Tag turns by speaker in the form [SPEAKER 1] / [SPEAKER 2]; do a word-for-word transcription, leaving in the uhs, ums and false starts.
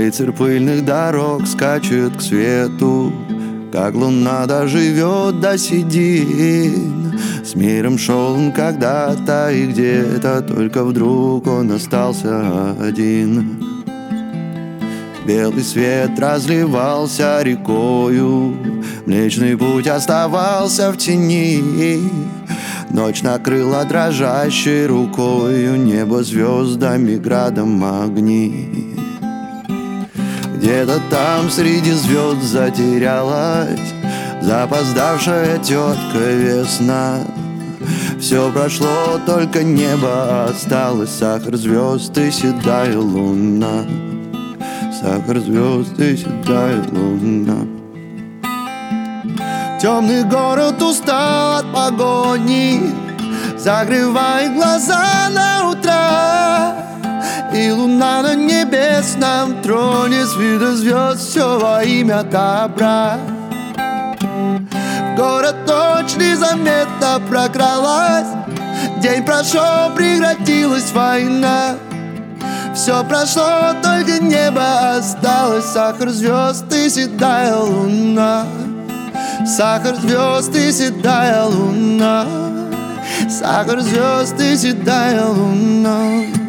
[SPEAKER 1] Рыцарь пыльных дорог скачет к свету, как луна доживет до седин. С миром шел он когда-то и где-то, только вдруг он остался один. Белый свет разливался рекою, Млечный путь оставался в тени. Ночь накрыла дрожащей рукою, небо звездами, градом огни. Где-то там среди звезд затерялась запоздавшая тетка весна. Все прошло, только небо осталось, сахар звезд и седая луна. Сахар звезд и седая луна. Темный город устал от погони, закрывает глаза на утро, и луна на небесном троне с вида звезд все во имя добра. В город ночь незаметно прокралась, день прошел, прекратилась война. Все прошло, только небо осталось, сахар звезд и седая луна. Сахар звезд и седая луна. Сахар звезд и седая луна.